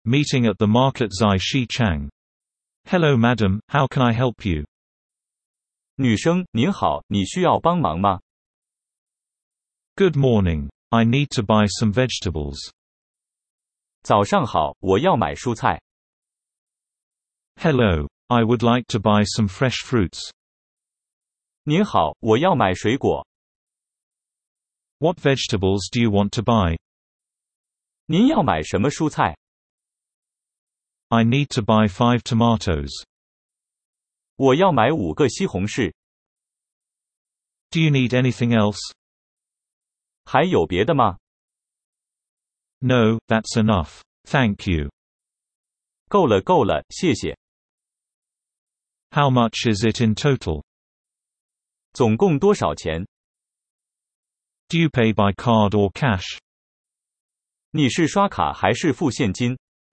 Meeting at the market Zai Shi Chang. Hello madam, how can I help you? 女生，您好，你需要帮忙吗？ Good morning. I need to buy some vegetables. 早上好，我要买蔬菜。 Hello. I would like to buy some fresh fruits. 您好，我要买水果。 What vegetables do you want to buy? 您要买什么蔬菜？ I need to buy 5 tomatoes. 我要买5个西红柿。 Do you need anything else? 还有别的吗？ No, that's enough. Thank you. 够了够了，谢谢。 How much is it in total? 总共多少钱？ Do you pay by card or cash? 你是刷卡还是付现金？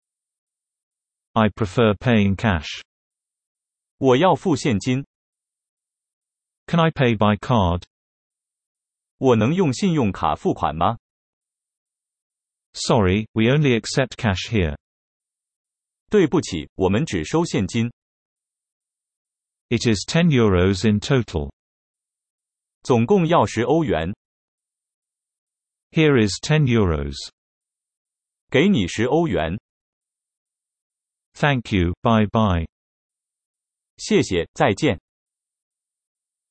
I prefer paying cash. 我要付现金。 Can I pay by card? 我能用信用卡付款吗？ Sorry, we only accept cash here. 对不起，我们只收现金。 It is €10 in total. 总共要10欧元。 Here is €10. 给你10欧元。 Thank you, bye bye. 谢谢，再见。